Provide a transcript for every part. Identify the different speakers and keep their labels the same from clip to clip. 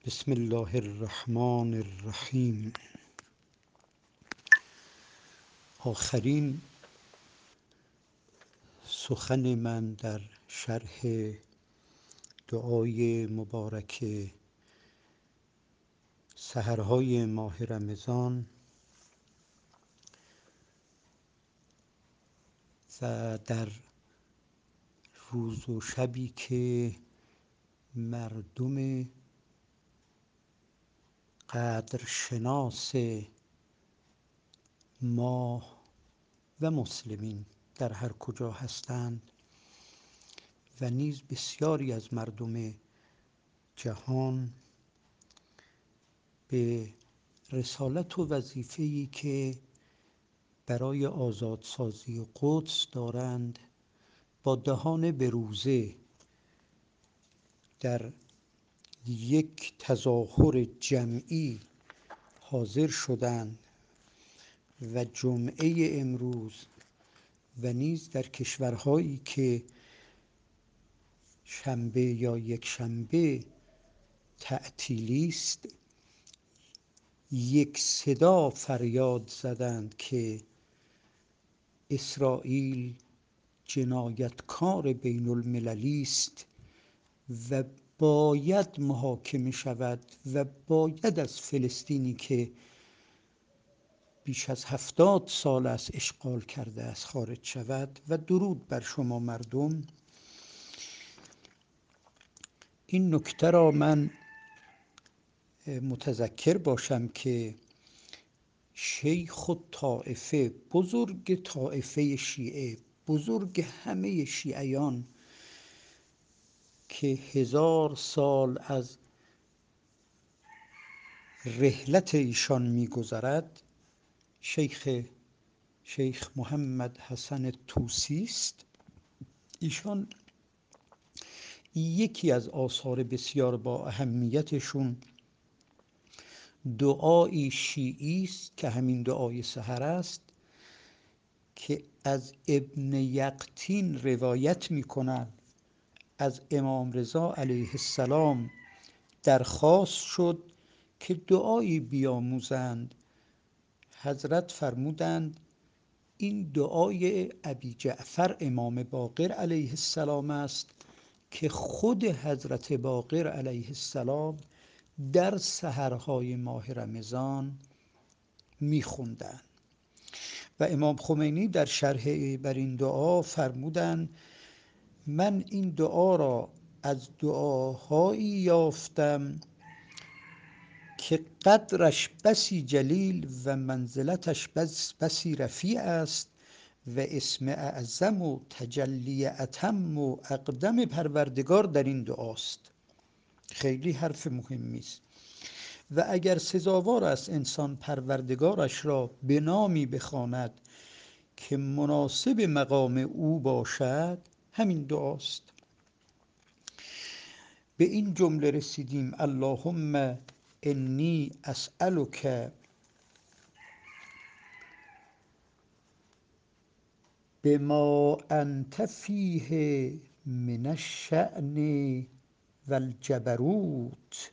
Speaker 1: بسم الله الرحمن الرحیم. آخرین سخن من در شرح دعای مبارک سحرهای ماه رمضان و در روز و شبی که مردم قدرشناس ماه و مسلمین در هر کجا هستند و نیز بسیاری از مردم جهان به رسالت و وظیفه‌ای که برای آزادسازی قدس دارند با دهان بروزه در یک تظاهر جمعی حاضر شدند و جمعه امروز و نیز در کشورهایی که شنبه یا یک شنبه تعطیلی است یک صدا فریاد زدند که اسرائیل جنایتکار بین المللی است و باید محاکمه شود و باید از فلسطینی که بیش از 70 سال است اشغال کرده است خارج شود. و درود بر شما مردم. این نکته را من متذکر باشم که شیخ الطائفه، بزرگ طائفه شیعه، بزرگ همه شیعیان که 1000 سال از رحلت ایشان می‌گذرد، شیخ محمد حسن طوسی است. ایشان یکی از آثار بسیار با اهمیتشون دعای شیعی است که همین دعای سحر است که از ابن یقطین روایت می‌کنند از امام رضا علیه السلام درخواست شد که دعایی بیاموزند. حضرت فرمودند این دعای ابی جعفر امام باقر علیه السلام است که خود حضرت باقر علیه السلام در سحرهای ماه رمضان میخوندند. و امام خمینی در شرح بر این دعا فرمودند من این دعا را از دعاهایی یافتم که قدرش بسی جلیل و منزلتش بسی رفیع است و اسم اعظم و تجلی اتم و اقدم پروردگار در این دعاست. خیلی حرف مهمی است و اگر سزاوار است انسان پروردگارش را به نامی بخواند که مناسب مقام او باشد همین دعاست. به این جمله رسیدیم اللهم انی اسألک بما انت فیه من الشأن و الجبروت.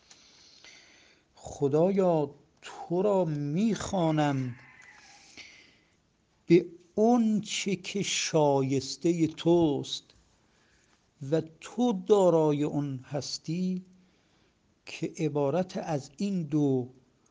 Speaker 1: خدایا تو را میخوانم به اون چه که شایسته توست و تو دارای اون هستی که عبارت از این دو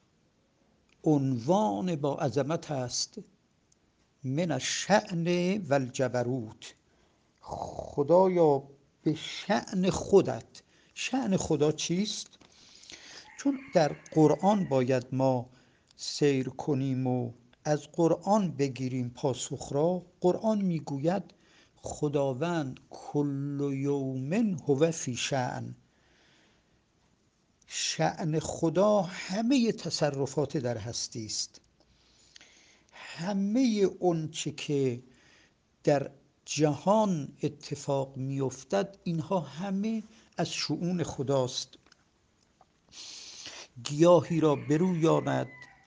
Speaker 1: عنوان با عظمت است، من الشأن و الجبروت. خدایا به شأن خودت. شأن خدا چیست؟ چون در قرآن باید ما سیر کنیم و از قرآن بگیریم پاسخ را. قرآن میگوید خداوند کل یوم هو فی شأن. شأن خدا همه تصرفات در هستی است. همه اون چه که در جهان اتفاق میافتد اینها همه از شؤون خداست. گیاهی را برویاند،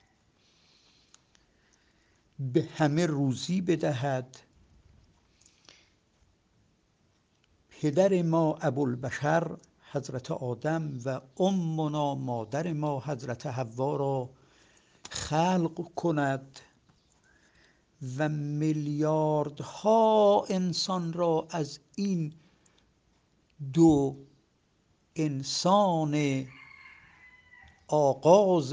Speaker 1: به همه روزی بدهد. پدر ما ابوالبشر حضرت آدم و امنا مادر ما حضرت حوا را خلق کند و میلیاردها انسان را از این دو انسان آغاز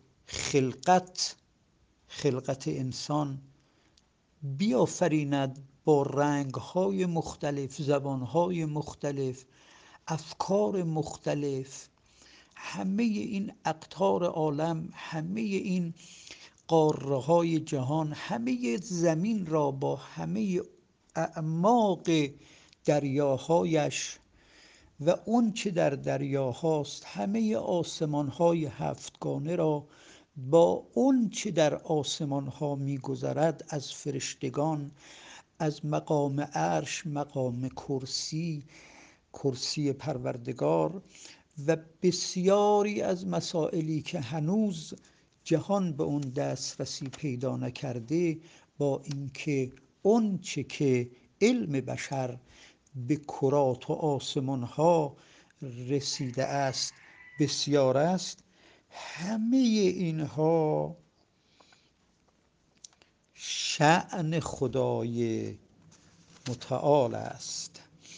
Speaker 1: خلقت انسان بیافریند با رنگ‌های مختلف، زبان‌های مختلف، افکار مختلف. همه این اقطار عالم، همه این قاره‌های جهان، همه زمین را با همه اعماق دریاهایش و اون چه در دریاهاست، همه آسمان‌های هفتگانه را با اون چه در آسمان‌ها می‌گذرد از فرشتگان، از مقام عرش، مقام کرسی پروردگار و بسیاری از مسائلی که هنوز جهان به اون دسترسی پیدا نکرده، با اینکه اون چه که علم بشر به کرات و آسمان ها رسیده است بسیار است، همه اینها شأن خدای متعال است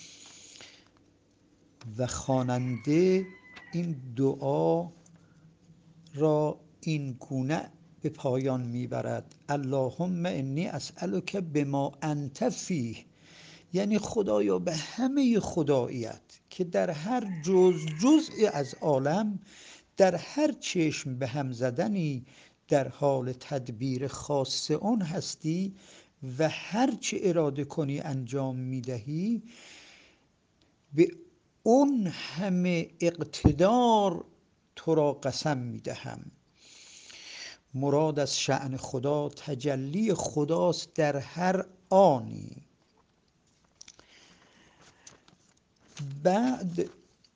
Speaker 1: و خواننده این دعا را این گونه به پایان میبرد: اللهم انی اسألک بما انت فیه، یعنی خدایا به همه خداییت که در هر جزئی از عالم، در هر چشم به هم زدنی در حال تدبیر خاص اون هستی و هر چه اراده کنی انجام میدهی، به اون همه اقتدار تو را قسم میدهم. مراد از شأن خدا تجلی خداست در هر آنی. بعد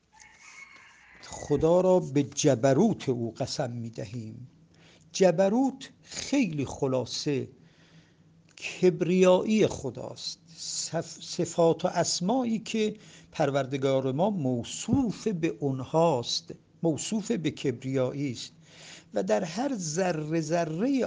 Speaker 1: خدا را به جبروت او قسم میدهیم. جبروت خیلی خلاصه کبریایی خداست، صفات و اسمایی که پروردگار ما موصوف به اونهاست، موصوف به کبریایی است و در هر ذره ذره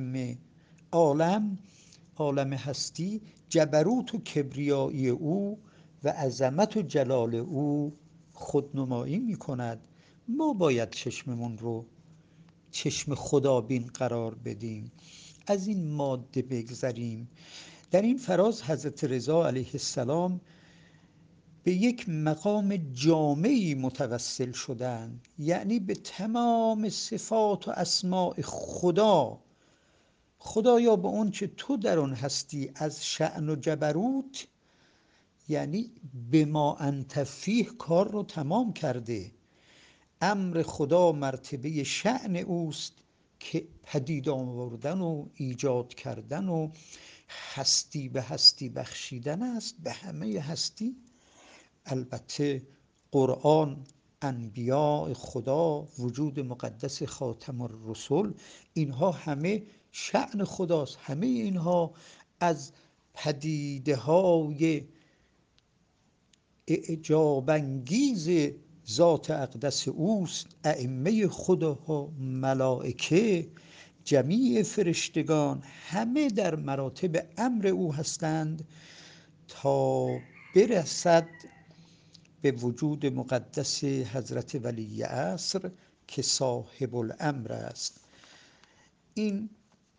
Speaker 1: عالم هستی جبروت و کبریایی او و عظمت و جلال او خودنمایی می کند. ما باید چشممون رو چشم خدابین قرار بدیم، از این ماده بگذریم. در این فراز حضرت رضا علیه السلام به یک مقام جامعی متوسل شدند، یعنی به تمام صفات و اسماء خدایا به اون چه تو در آن هستی از شأن و جبروت، یعنی به ما انت فیه کار رو تمام کرده. امر خدا مرتبه شأن اوست که پدید آوردن و ایجاد کردن و هستی به هستی بخشیدن است، به همه هستی. البته قرآن، انبیاء خدا، وجود مقدس خاتم الرسل، اینها همه شأن خداست. همه اینها از پدیده های اعجاب انگیز ذات اقدس اوست. ائمه خداها، ملائکه، جمیع فرشتگان، همه در مراتب امر او هستند تا برسد به وجود مقدس حضرت ولی عصر که صاحب الامر است. این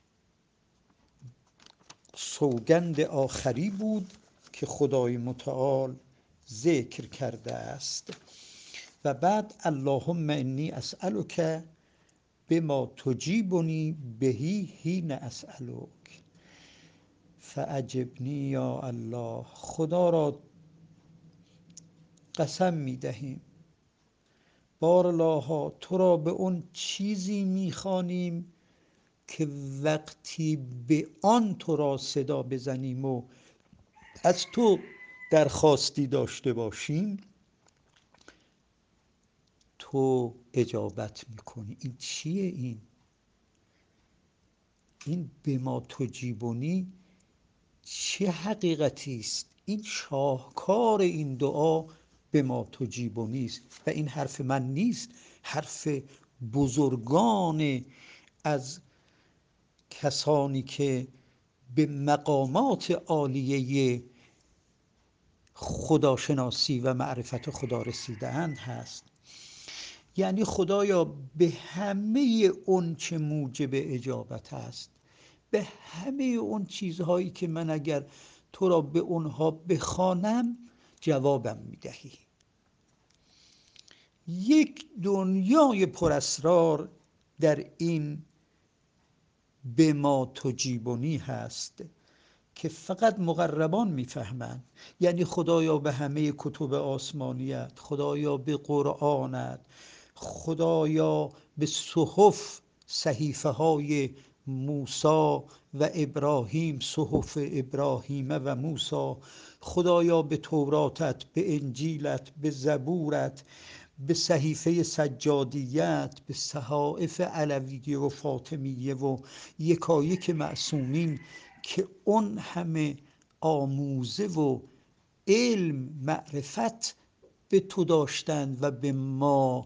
Speaker 1: سوگند آخری بود که خدای متعال ذکر کرده است. و بعد اللهم انی اسألک بما تجیبنی بهی حین اسألک فاجبنی یا الله. خدا را قسم می دهیم بارلاها تو را به اون چیزی می خوانیم که وقتی به آن تو را صدا بزنیم و از تو درخواستی داشته باشیم تو اجابت میکنی. این چیه؟ این به ما تجیبونی چه حقیقتی است؟ این شاهکار این دعا به ما تجیبونی است و این حرف من نیست، حرف بزرگان از کسانی که به مقامات عالیه خداشناسی و معرفت خدا رسیده‌اند هست. یعنی خدایا به همه اون چه موجب اجابت است، به همه اون چیزهایی که من اگر تو را به اونها بخوانم جوابم میدهی. یک دنیای پر اسرار در این به ما تجیبونی هست که فقط مقربان میفهمند. یعنی خدایا به همه کتب آسمانیت، خدایا به قرآنت، خدایا به صحف، صحیفه های موسی و ابراهیم، صحف ابراهیم و موسی، خدایا به توراتت، به انجیلت، به زبورت، به صحیفه سجادیت، به صحائف علویه و فاطمیه و یکایک معصومین که اون همه آموزه و علم، معرفت به تو داشتند و به ما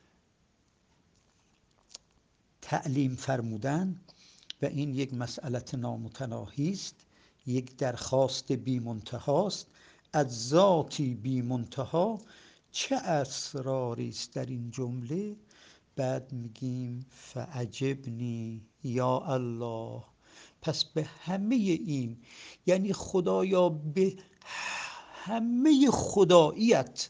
Speaker 1: تعلیم فرمودن. و این یک مسئلت نامتناهی است، یک درخواست بی منتهاست از ذاتی بی منتها. چه اسراری است در این جمله؟ بعد میگیم فعجبنی یا الله. پس به همه این، یعنی خدایا به همه خداییت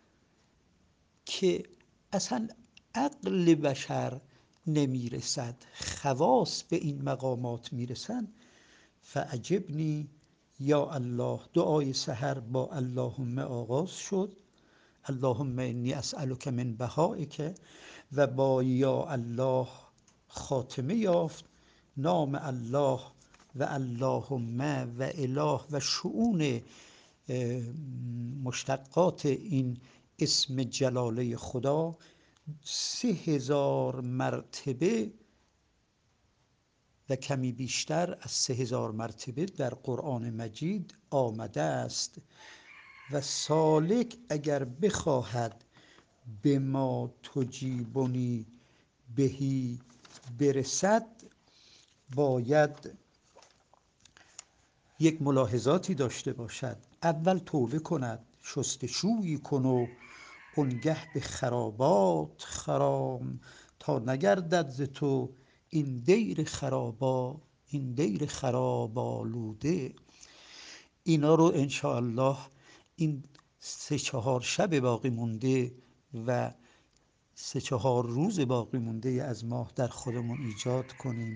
Speaker 1: که اصلا عقل بشر نمیرسد، خواص به این مقامات میرسند. فعجبنی یا الله. دعای سحر با اللهم آغاز شد، اللهم انی اسألک من بهائک، و با یا الله خاتمه یافت. نام الله و اللهم و اله و شؤون مشتقات این اسم جلاله خدا 3000 مرتبه و کمی بیشتر از 3000 مرتبه در قرآن مجید آمده است. و سالک اگر بخواهد به ما تجیبونی بهی برسد، باید یک ملاحظاتی داشته باشد. اول توبه کند، شستشویی کن و اونگه به خرابات خرام، تا نگردد ز تو این دیر خراب آلوده. اینا رو انشاءالله این 3-4 شب باقی مونده و 3-4 روز باقی مونده از ماه در خودمون ایجاد کنیم.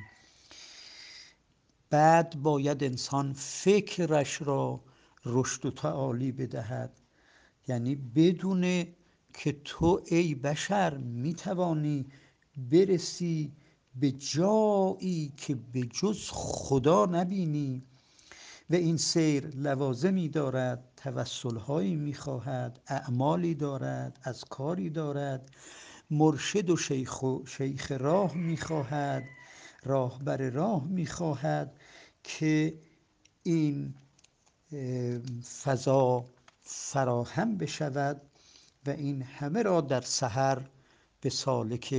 Speaker 1: بعد باید انسان فکرش را رشد و تعالی بدهد، یعنی بدونه که تو ای بشر میتوانی برسی به جایی که به جز خدا نبینی و این سیر لوازمی دارد، توسلهایی میخواهد، اعمالی دارد، اذکاری دارد، مرشد و شیخ راه میخواهد، راهبر راه میخواهد که این فضا فراهم بشود و این همه را در سحر به سالک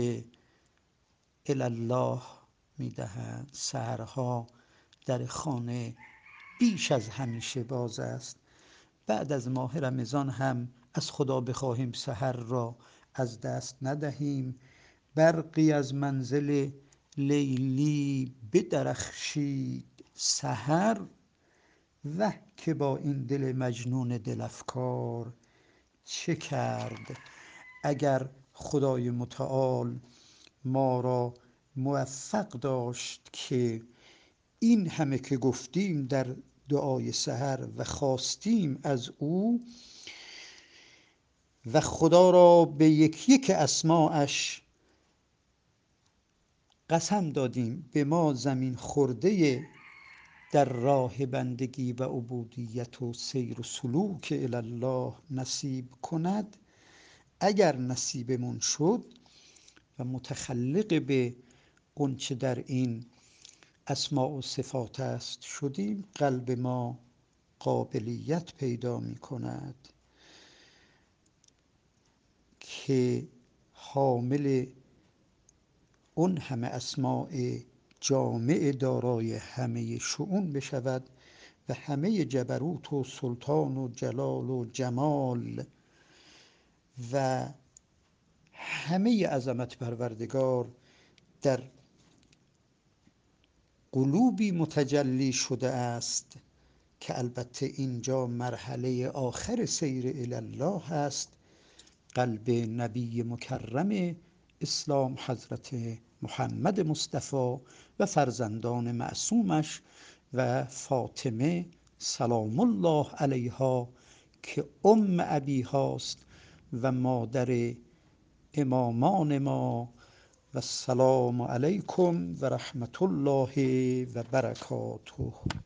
Speaker 1: الله میدهند. سحرها در خانه بیش از همیشه باز است. بعد از ماه رمضان هم از خدا بخواهیم سحر را از دست ندهیم. برقی از منزل لیلی بدرخشید سحر، وه که با این دل مجنون دل افکار چه کرد. اگر خدای متعال ما را موفق داشت که این همه که گفتیم در دعای سحر و خواستیم از او و خدا را به یک یک اسماعش قسم دادیم به ما زمین خورده در راه بندگی و عبودیت و سیر و سلوک الله نصیب کند، اگر نصیبمون شد و متخلق به اون چه در این اسماء و صفات است شدیم، قلب ما قابلیت پیدا می کند که حامل اون همه اسماء جامع دارای همه شؤون بشود و همه جبروت و سلطان و جلال و جمال و همه عظمت پروردگار در قلوبی متجلی شده است که البته اینجا مرحله آخر سیر الله هست. قلب نبی مکرم اسلام حضرت محمد مصطفی و فرزندان معصومش و فاطمه سلام الله علیها که ابی هاست و مادر امامان ما. و السلام علیکم و رحمت الله و برکاته.